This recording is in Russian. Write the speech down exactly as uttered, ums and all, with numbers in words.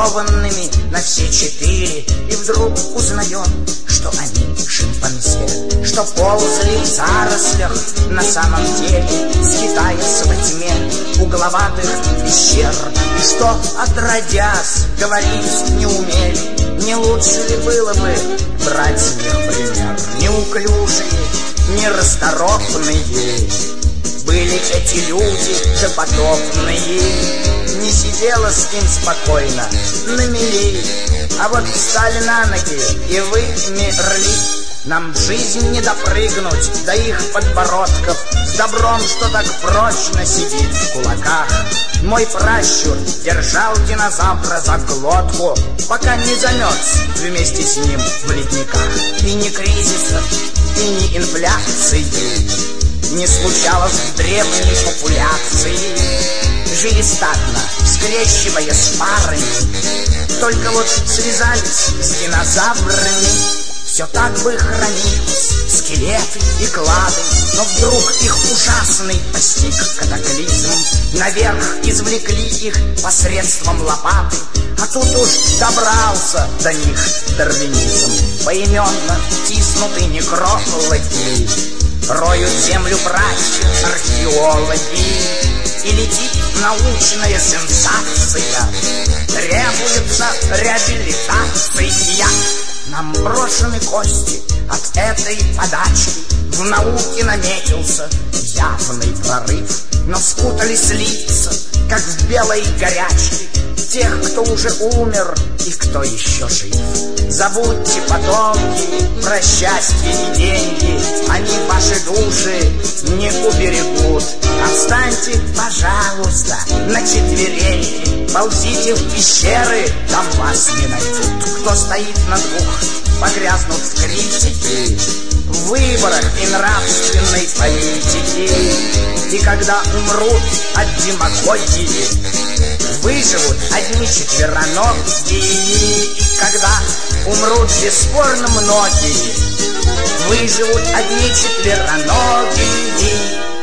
нарисованными на все четыре. И вдруг узнаем, что они шимпанзе, что ползали в зарослях на самом деле, скитаясь во тьме угловатых пещер. И что, отродясь, говорить не умели. Не лучше ли было бы брать с них пример? Неуклюжие, нерасторопные были эти люди допотопные. Не сидела с ним спокойно на мели, а вот встали на ноги и вымерли. Нам в жизнь не допрыгнуть до их подбородков с добром, что так прочно сидит в кулаках. Мой пращур держал динозавра за глотку, пока не замерз вместе с ним в ледниках. И ни кризисов, и ни инфляции не случалось в древней популяции. Жили стадно, скрещиваясь парами, только вот связались с динозаврами. Все так бы хранились скелеты и клады, но вдруг их ужасный постиг катаклизм. Наверх извлекли их посредством лопаты, а тут уж добрался до них дарвинизм. Поименно тиснутые некрофологи роют землю братья археологи. И летит научная сенсация, требуется реабилитация. Нам брошены кости от этой подачки, в науке наметился явный прорыв, но спутались лица, как в белой горячке, тех, кто уже умер и кто еще жив. Забудьте, потомки, про счастье и деньги, они ваши души не уберегут. Отстаньте, пожалуйста, на четвереньки, ползите в пещеры, там вас не найдут. Кто стоит на двух, погрязнут в критике, в выборах и нравственной политике. И когда умрут от демагогии, выживут одни четвероногие. И когда умрут бесспорно многие, выживут одни четвероногие.